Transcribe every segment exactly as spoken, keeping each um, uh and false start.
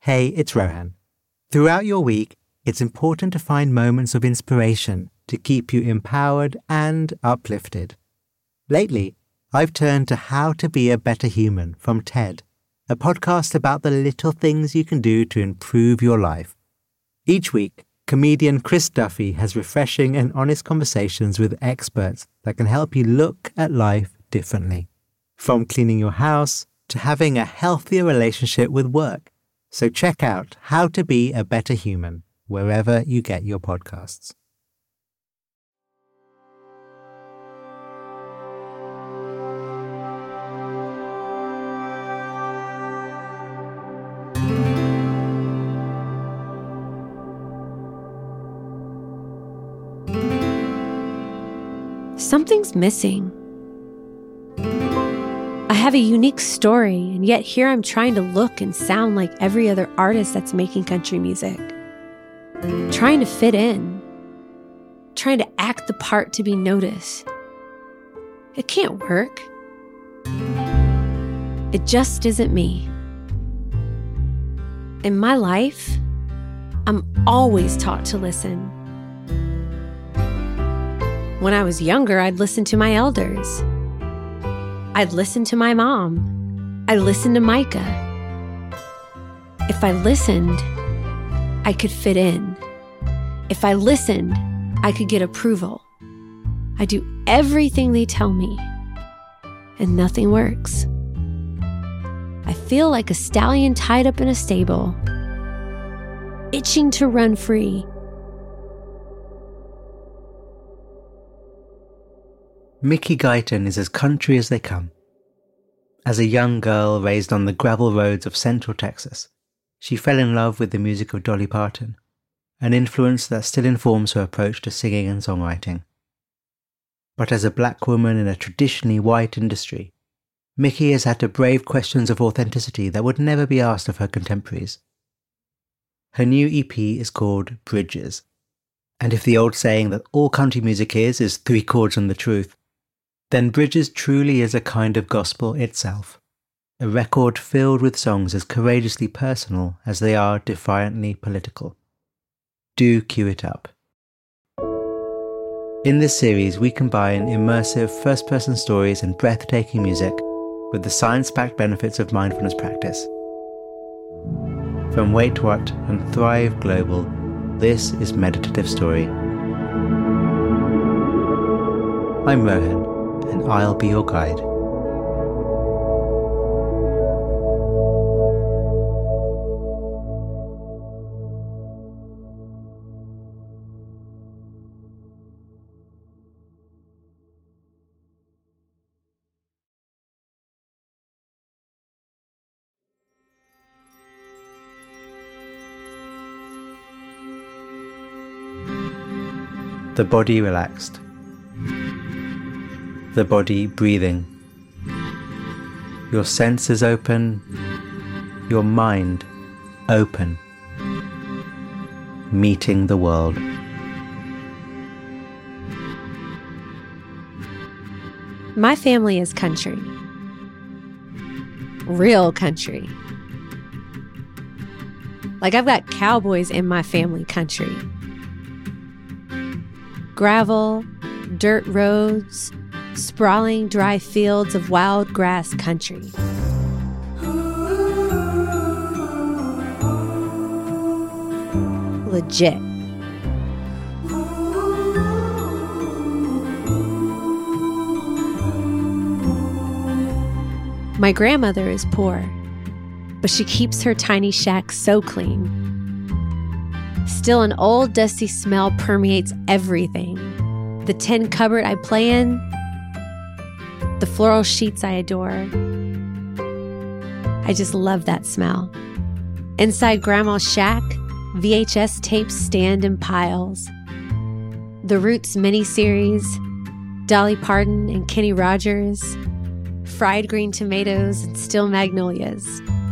Hey, it's Rohan. Throughout your week, it's important to find moments of inspiration to keep you empowered and uplifted. Lately, I've turned to How to Be a Better Human from TED, a podcast about the little things you can do to improve your life. Each week, comedian Chris Duffy has refreshing and honest conversations with experts that can help you look at life differently. From cleaning your house to having a healthier relationship with work. So check out How to Be a Better Human wherever you get your podcasts. Something's missing. I have a unique story, and yet here I'm trying to look and sound like every other artist that's making country music. Trying to fit in. Trying to act the part to be noticed. It can't work. It just isn't me. In my life, I'm always taught to listen. When I was younger, I'd listen to my elders. I'd listen to my mom. I listened to Micah. If I listened, I could fit in. If I listened, I could get approval. I do everything they tell me, and nothing works. I feel like a stallion tied up in a stable, itching to run free. Mickey Guyton is as country as they come. As a young girl raised on the gravel roads of Central Texas, she fell in love with the music of Dolly Parton, an influence that still informs her approach to singing and songwriting. But as a black woman in a traditionally white industry, Mickey has had to brave questions of authenticity that would never be asked of her contemporaries. Her new E P is called Bridges, and if the old saying that all country music is is three chords and the truth, then Bridges truly is a kind of gospel itself, a record filled with songs as courageously personal as they are defiantly political. Do cue it up. In this series, we combine immersive first-person stories and breathtaking music with the science-backed benefits of mindfulness practice. From Wait What and Thrive Global, this is Meditative Story. I'm Rohan, and I'll be your guide. The body relaxed. The body breathing. Your senses open. Your mind open. Meeting the world. My family is country. Real country. Like I've got cowboys in my family country. Gravel, dirt roads, sprawling dry fields of wild grass country. Legit. My grandmother is poor, but she keeps her tiny shack so clean. Still, an old dusty smell permeates everything. The tin cupboard I play in, the floral sheets I adore. I just love that smell. Inside Grandma's shack, V H S tapes stand in piles. The Roots miniseries, Dolly Parton and Kenny Rogers, fried green tomatoes and still magnolias.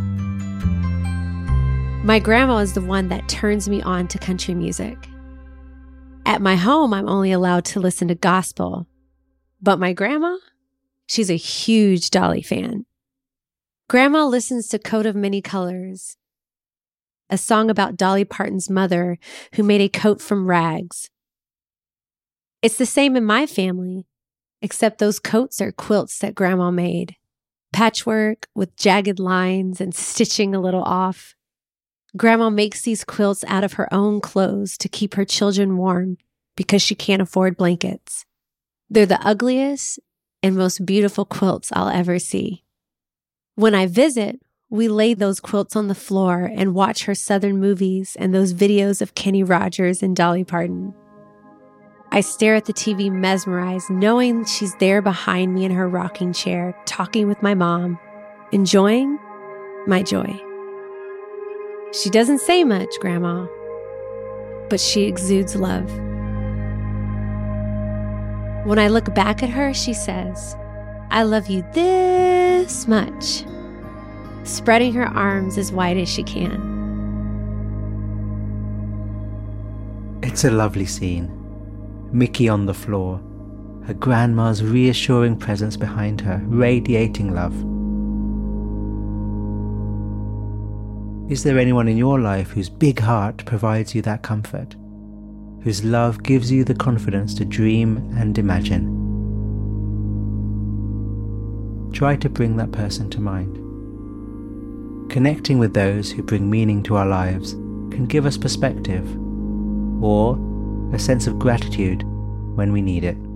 My grandma is the one that turns me on to country music. At my home, I'm only allowed to listen to gospel. But my grandma, she's a huge Dolly fan. Grandma listens to Coat of Many Colors, a song about Dolly Parton's mother who made a coat from rags. It's the same in my family, except those coats are quilts that Grandma made. Patchwork with jagged lines and stitching a little off. Grandma makes these quilts out of her own clothes to keep her children warm because she can't afford blankets. They're the ugliest and most beautiful quilts I'll ever see. When I visit, we lay those quilts on the floor and watch her Southern movies and those videos of Kenny Rogers and Dolly Parton. I stare at the T V mesmerized, knowing she's there behind me in her rocking chair, talking with my mom, enjoying my joy. She doesn't say much, Grandma, but she exudes love. When I look back at her, she says, "I love you this much," spreading her arms as wide as she can. It's a lovely scene. Mickey on the floor, her grandma's reassuring presence behind her, radiating love. Is there anyone in your life whose big heart provides you that comfort, whose love gives you the confidence to dream and imagine? Try to bring that person to mind. Connecting with those who bring meaning to our lives can give us perspective, or a sense of gratitude when we need it.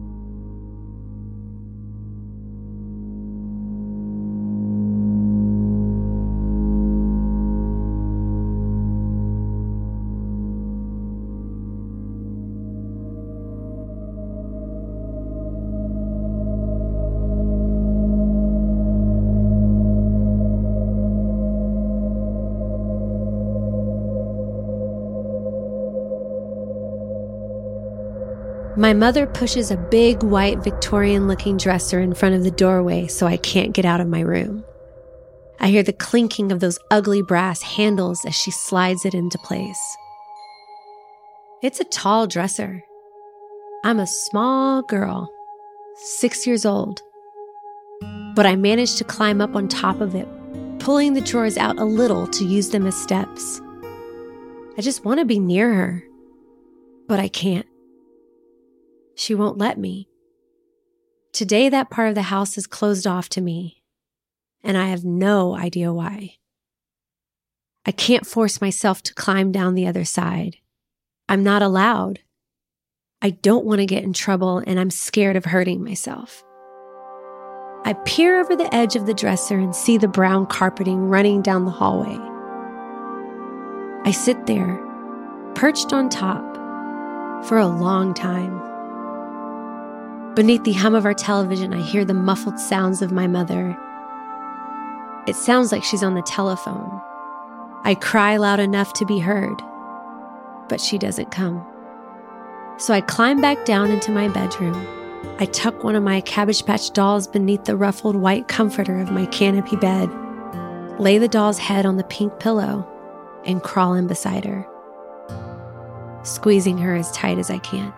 My mother pushes a big white Victorian-looking dresser in front of the doorway so I can't get out of my room. I hear the clinking of those ugly brass handles as she slides it into place. It's a tall dresser. I'm a small girl, six years old, but I managed to climb up on top of it, pulling the drawers out a little to use them as steps. I just want to be near her, but I can't. She won't let me. Today, that part of the house is closed off to me, and I have no idea why. I can't force myself to climb down the other side. I'm not allowed. I don't want to get in trouble, and I'm scared of hurting myself. I peer over the edge of the dresser and see the brown carpeting running down the hallway. I sit there, perched on top, for a long time. Beneath the hum of our television, I hear the muffled sounds of my mother. It sounds like she's on the telephone. I cry loud enough to be heard, but she doesn't come. So I climb back down into my bedroom. I tuck one of my Cabbage Patch dolls beneath the ruffled white comforter of my canopy bed, lay the doll's head on the pink pillow, and crawl in beside her, squeezing her as tight as I can.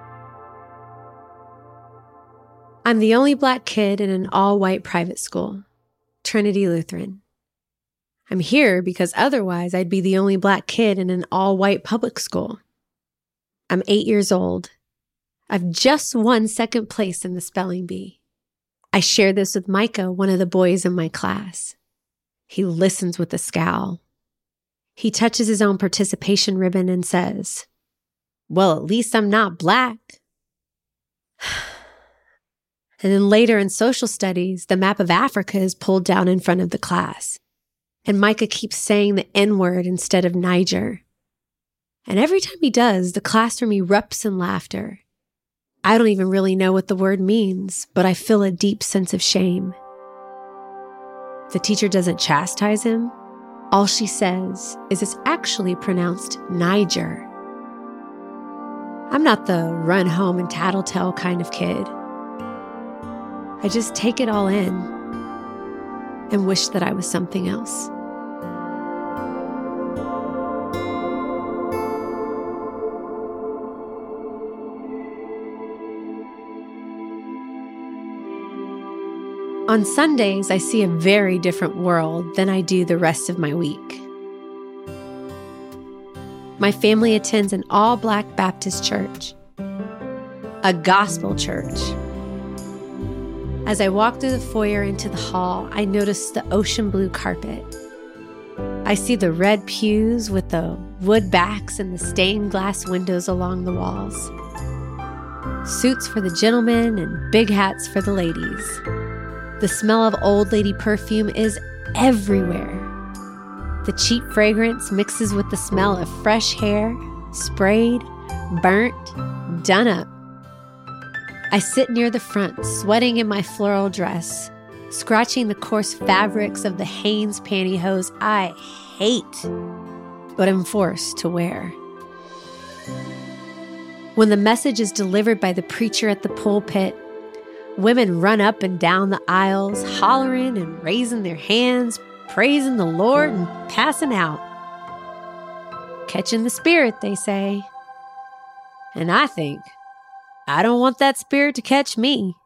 I'm the only Black kid in an all-white private school, Trinity Lutheran. I'm here because otherwise I'd be the only Black kid in an all-white public school. I'm eight years old. I've just won second place in the spelling bee. I share this with Micah, one of the boys in my class. He listens with a scowl. He touches his own participation ribbon and says, "Well, at least I'm not Black." And then later in social studies, the map of Africa is pulled down in front of the class. And Micah keeps saying the N-word instead of Niger. And every time he does, the classroom erupts in laughter. I don't even really know what the word means, but I feel a deep sense of shame. The teacher doesn't chastise him. All she says is it's actually pronounced Niger. I'm not the run home and tattletale kind of kid. I just take it all in and wish that I was something else. On Sundays, I see a very different world than I do the rest of my week. My family attends an all-black Baptist church, a gospel church. As I walk through the foyer into the hall, I notice the ocean blue carpet. I see the red pews with the wood backs and the stained glass windows along the walls. Suits for the gentlemen and big hats for the ladies. The smell of old lady perfume is everywhere. The cheap fragrance mixes with the smell of fresh hair, sprayed, burnt, done up. I sit near the front, sweating in my floral dress, scratching the coarse fabrics of the Hanes pantyhose I hate, but am forced to wear. When the message is delivered by the preacher at the pulpit, women run up and down the aisles, hollering and raising their hands, praising the Lord and passing out. Catching the spirit, they say. And I think, I don't want that spirit to catch me.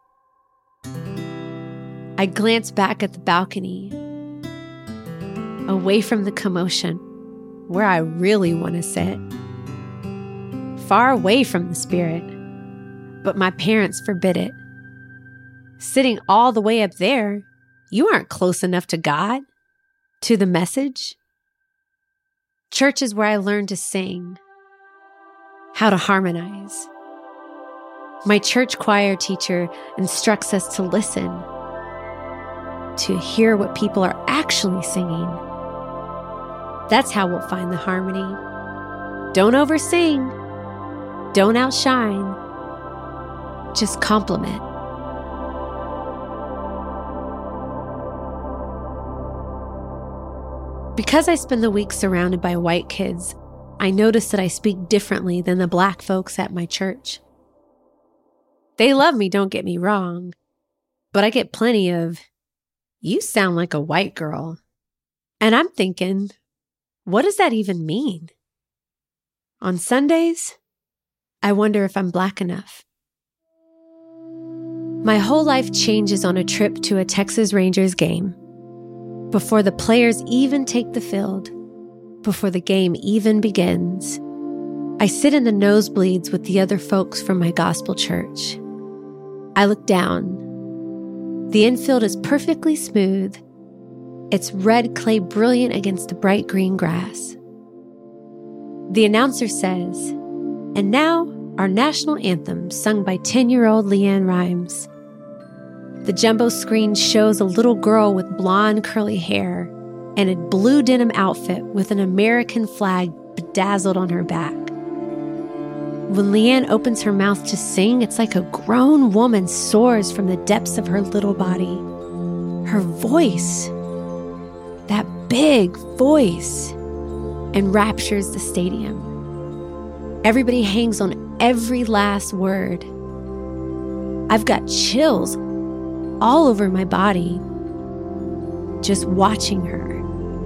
I glance back at the balcony, away from the commotion, where I really want to sit. Far away from the spirit, but my parents forbid it. Sitting all the way up there, you aren't close enough to God, to the message. Church is where I learned to sing, how to harmonize. My church choir teacher instructs us to listen, to hear what people are actually singing. That's how we'll find the harmony. Don't oversing. Don't outshine. Just compliment. Because I spend the week surrounded by white kids, I notice that I speak differently than the black folks at my church. They love me, don't get me wrong, but I get plenty of, "You sound like a white girl." And I'm thinking, what does that even mean? On Sundays, I wonder if I'm black enough. My whole life changes on a trip to a Texas Rangers game. Before the players even take the field, before the game even begins, I sit in the nosebleeds with the other folks from my gospel church. I look down. The infield is perfectly smooth. Its red clay brilliant against the bright green grass. The announcer says, "And now, our national anthem sung by ten-year-old LeAnn Rimes." The jumbo screen shows a little girl with blonde curly hair and a blue denim outfit with an American flag bedazzled on her back. When LeAnn opens her mouth to sing, it's like a grown woman soars from the depths of her little body. Her voice, that big voice, enraptures the stadium. Everybody hangs on every last word. I've got chills all over my body just watching her.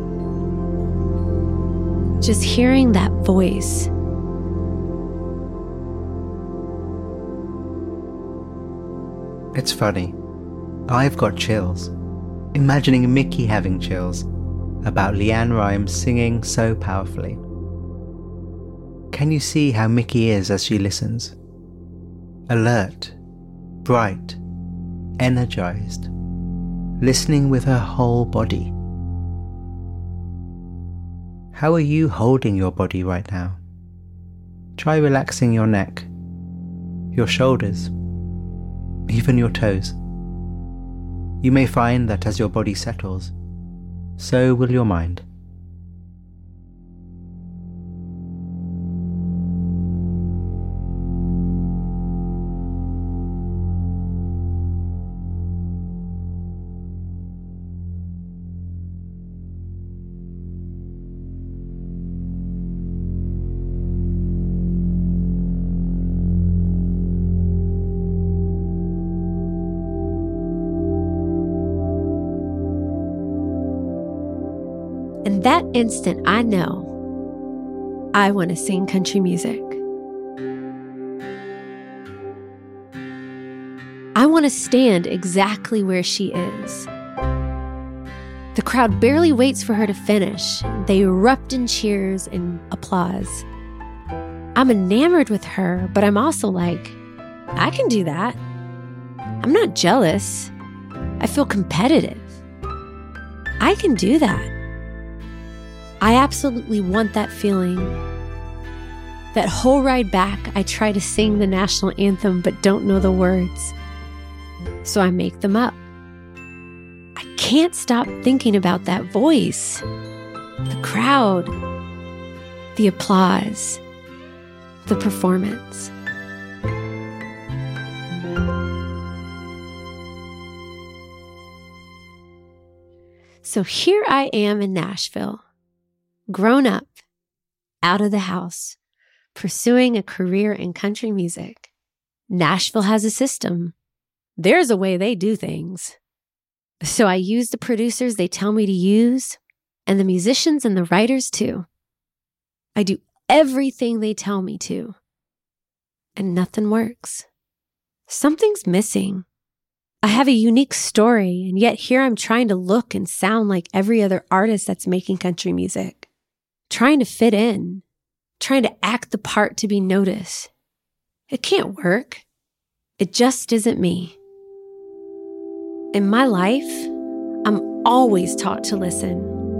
Just hearing that voice. It's funny. I've got chills, imagining Mickey having chills about LeAnn Rimes singing so powerfully. Can you see how Mickey is as she listens? Alert, bright, energized, listening with her whole body. How are you holding your body right now? Try relaxing your neck, your shoulders, even your toes. You may find that as your body settles, so will your mind. And that instant, I know I want to sing country music. I want to stand exactly where she is. The crowd barely waits for her to finish. They erupt in cheers and applause. I'm enamored with her, but I'm also like, I can do that. I'm not jealous. I feel competitive. I can do that. I absolutely want that feeling. That whole ride back, I try to sing the national anthem but don't know the words. So I make them up. I can't stop thinking about that voice, the crowd, the applause, the performance. So here I am in Nashville, grown up, out of the house, pursuing a career in country music. Nashville has a system. There's a way they do things. So I use the producers they tell me to use, and the musicians and the writers too. I do everything they tell me to, and nothing works. Something's missing. I have a unique story, and yet here I'm trying to look and sound like every other artist that's making country music, trying to fit in, trying to act the part to be noticed. It can't work. It just isn't me. In my life, I'm always taught to listen.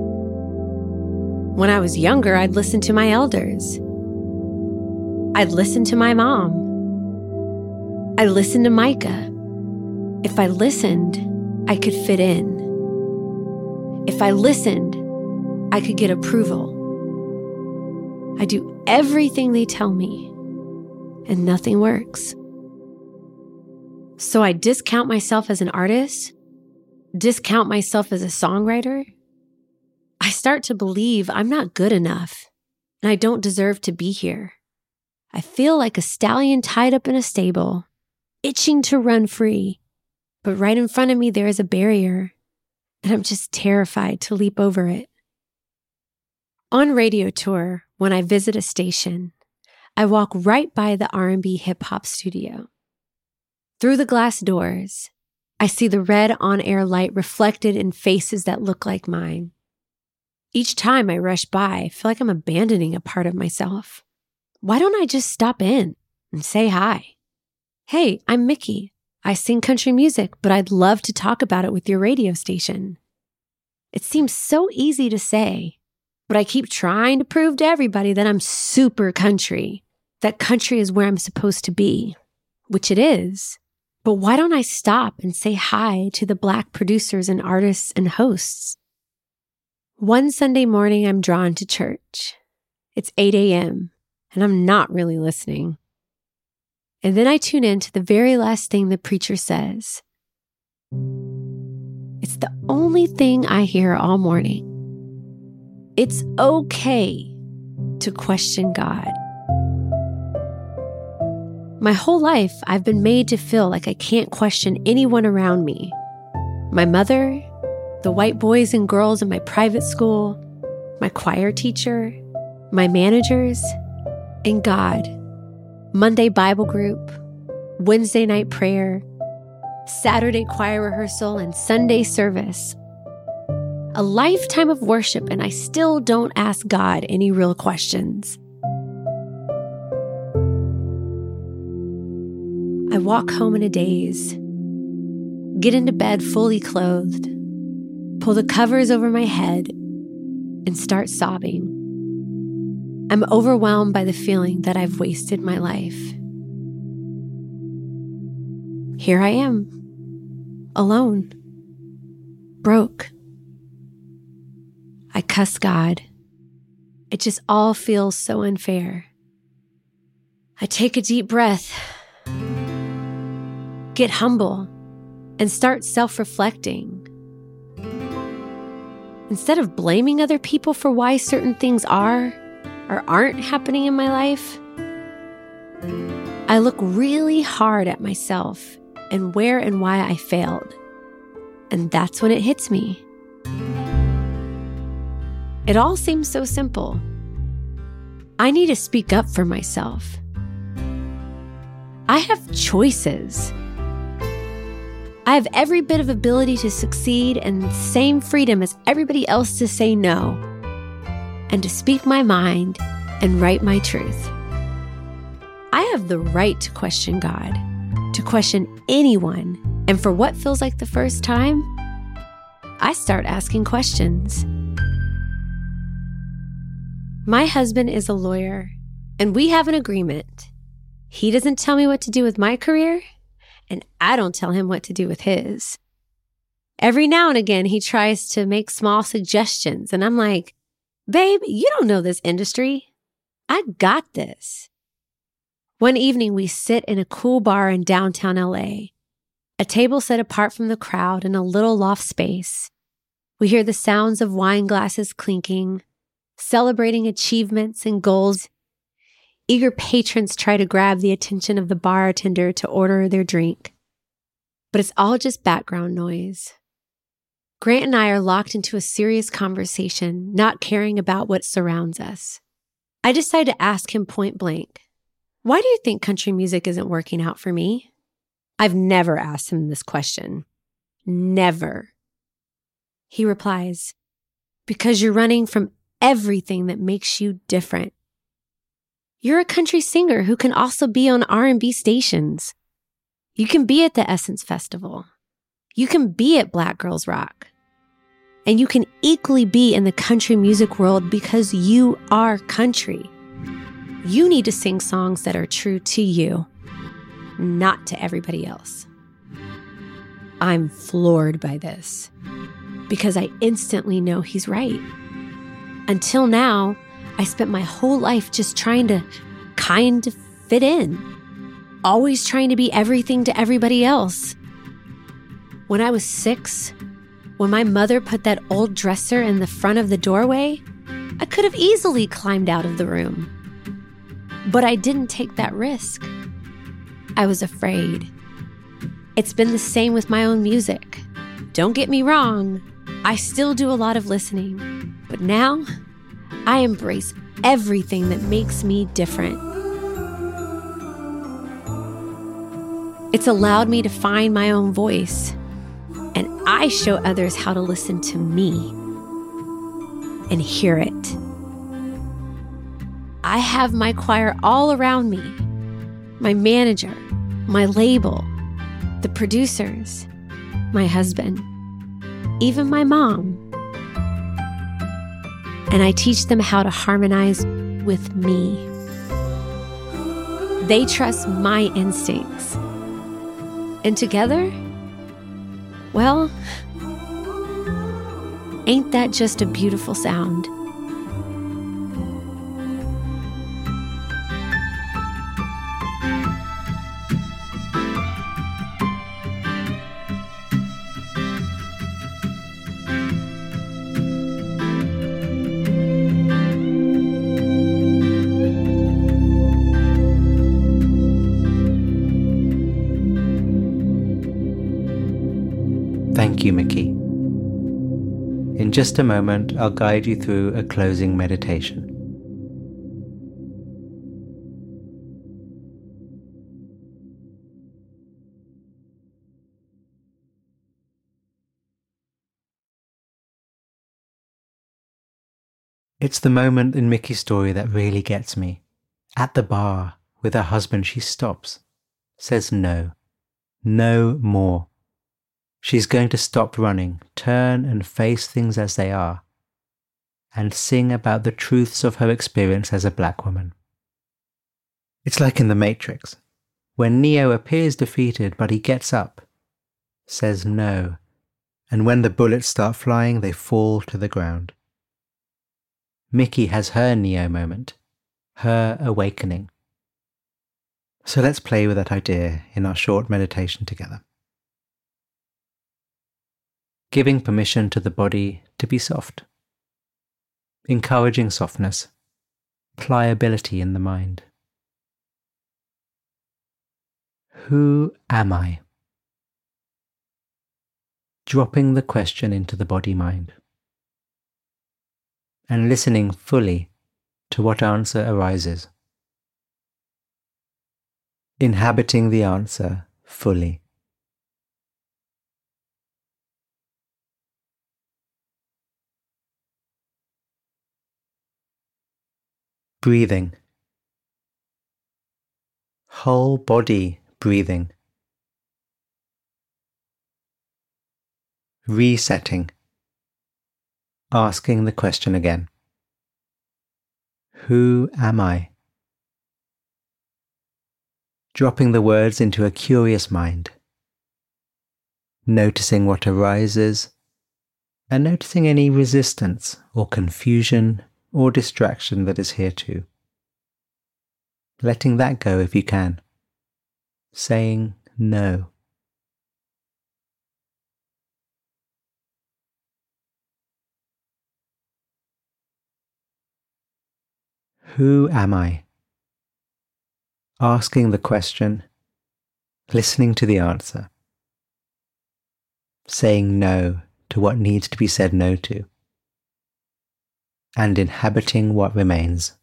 When I was younger, I'd listen to my elders. I'd listen to my mom. I listened to Micah. If I listened, I could fit in. If I listened, I could get approval. I do everything they tell me, and nothing works. So I discount myself as an artist, discount myself as a songwriter. I start to believe I'm not good enough, and I don't deserve to be here. I feel like a stallion tied up in a stable, itching to run free. But right in front of me, there is a barrier, and I'm just terrified to leap over it. On radio tour, when I visit a station, I walk right by the R and B hip-hop studio. Through the glass doors, I see the red on-air light reflected in faces that look like mine. Each time I rush by, I feel like I'm abandoning a part of myself. Why don't I just stop in and say hi? Hey, I'm Mickey. I sing country music, but I'd love to talk about it with your radio station. It seems so easy to say, but I keep trying to prove to everybody that I'm super country, that country is where I'm supposed to be, which it is. But why don't I stop and say hi to the Black producers and artists and hosts? One Sunday morning, I'm drawn to church. It's eight a.m., and I'm not really listening. And then I tune in to the very last thing the preacher says. It's the only thing I hear all morning. It's okay to question God. My whole life, I've been made to feel like I can't question anyone around me. My mother, the white boys and girls in my private school, my choir teacher, my managers, and God. Monday Bible group, Wednesday night prayer, Saturday choir rehearsal, and Sunday service. A lifetime of worship, and I still don't ask God any real questions. I walk home in a daze, get into bed fully clothed, pull the covers over my head, and start sobbing. I'm overwhelmed by the feeling that I've wasted my life. Here I am, alone, broke. I cuss God. It just all feels so unfair. I take a deep breath, get humble, and start self-reflecting. Instead of blaming other people for why certain things are or aren't happening in my life, I look really hard at myself and where and why I failed. And that's when it hits me. It all seems so simple. I need to speak up for myself. I have choices. I have every bit of ability to succeed and same freedom as everybody else to say no and to speak my mind and write my truth. I have the right to question God, to question anyone, and for what feels like the first time, I start asking questions. My husband is a lawyer, and we have an agreement. He doesn't tell me what to do with my career, and I don't tell him what to do with his. Every now and again, he tries to make small suggestions, and I'm like, babe, you don't know this industry. I got this. One evening, we sit in a cool bar in downtown L A, a table set apart from the crowd in a little loft space. We hear the sounds of wine glasses clinking, celebrating achievements and goals. Eager patrons try to grab the attention of the bartender to order their drink. But it's all just background noise. Grant and I are locked into a serious conversation, not caring about what surrounds us. I decide to ask him point blank, why do you think country music isn't working out for me? I've never asked him this question. Never. He replies, because you're running from everything that makes you different. You're a country singer who can also be on R and B stations. You can be at the Essence Festival. You can be at Black Girls Rock. And you can equally be in the country music world because you are country. You need to sing songs that are true to you, not to everybody else. I'm floored by this because I instantly know he's right. Until now, I spent my whole life just trying to kind of fit in, always trying to be everything to everybody else. When I was six, when my mother put that old dresser in the front of the doorway, I could have easily climbed out of the room. But I didn't take that risk. I was afraid. It's been the same with my own music. Don't get me wrong, I still do a lot of listening, but now I embrace everything that makes me different. It's allowed me to find my own voice, and I show others how to listen to me and hear it. I have my choir all around me, my manager, my label, the producers, my husband, even my mom. And I teach them how to harmonize with me. They trust my instincts. And together, well, ain't that just a beautiful sound? Thank you, Mickey. In just a moment, I'll guide you through a closing meditation. It's the moment in Mickey's story that really gets me. At the bar, with her husband, she stops, says no, no more. She's going to stop running, turn and face things as they are, and sing about the truths of her experience as a black woman. It's like in The Matrix, when Neo appears defeated but he gets up, says no, and when the bullets start flying, they fall to the ground. Mickey has her Neo moment, her awakening. So let's play with that idea in our short meditation together. Giving permission to the body to be soft. Encouraging softness, pliability in the mind. Who am I? Dropping the question into the body-mind. And listening fully to what answer arises. Inhabiting the answer fully. Breathing. Whole body breathing. Resetting. Asking the question again. Who am I? Dropping the words into a curious mind. Noticing what arises, and noticing any resistance or confusion or distraction that is here too. Letting that go if you can. Saying no. Who am I? Asking the question, listening to the answer. Saying no to what needs to be said no to, and inhabiting what remains.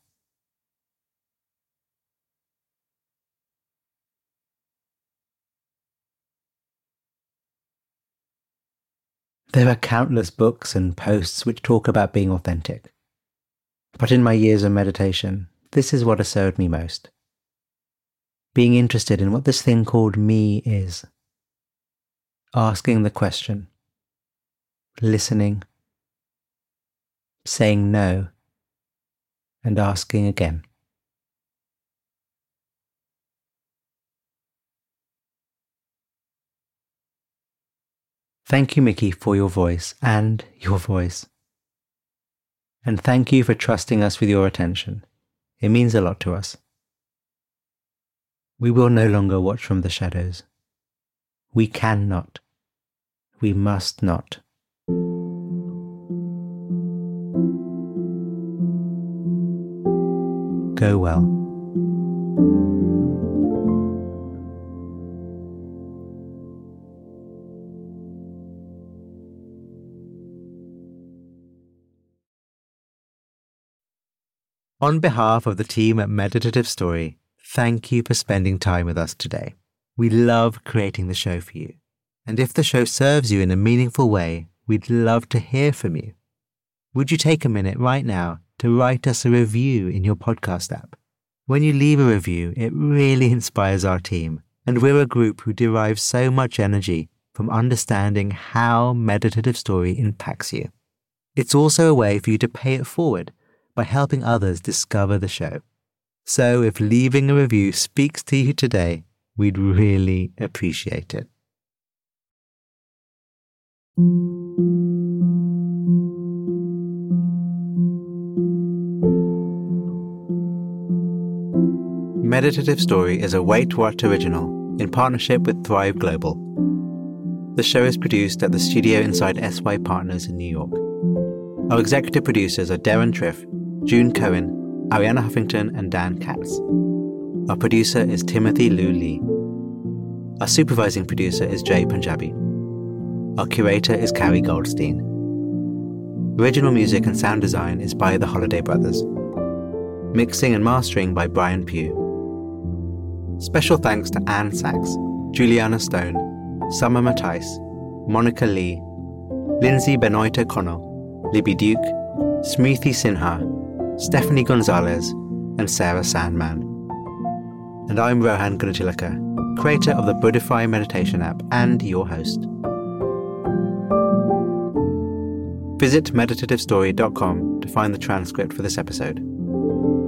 There are countless books and posts which talk about being authentic, but in my years of meditation, this is what has served me most. Being interested in what this thing called me is. Asking the question. Listening. Saying no. And asking again. Thank you, Mickey, for your voice and your voice. And thank you for trusting us with your attention. It means a lot to us. We will no longer watch from the shadows. We cannot. We must not. Go well. On behalf of the team at Meditative Story, thank you for spending time with us today. We love creating the show for you. And if the show serves you in a meaningful way, we'd love to hear from you. Would you take a minute right now to write us a review in your podcast app? When you leave a review, it really inspires our team, and we're a group who derive so much energy from understanding how Meditative Story impacts you. It's also a way for you to pay it forward by helping others discover the show. So if leaving a review speaks to you today, we'd really appreciate it. Meditative Story is a Wait What original in partnership with Thrive Global. The show is produced at the studio inside S Y Partners in New York. Our executive producers are Darren Triff, June Cohen, Ariana Huffington, and Dan Katz. Our producer is Timothy Liu Lee. Our supervising producer is Jay Punjabi. Our curator is Carrie Goldstein. Original music and sound design is by the Holiday Brothers. Mixing and mastering by Brian Pugh. Special thanks to Anne Sachs, Juliana Stone, Summer Matthijs, Monica Lee, Lindsay Benoit O'Connell, Libby Duke, Smriti Sinha, Stephanie Gonzalez, and Sarah Sandman. And I'm Rohan Gunatilaka, creator of the Buddhify meditation app and your host. Visit meditative story dot com to find the transcript for this episode.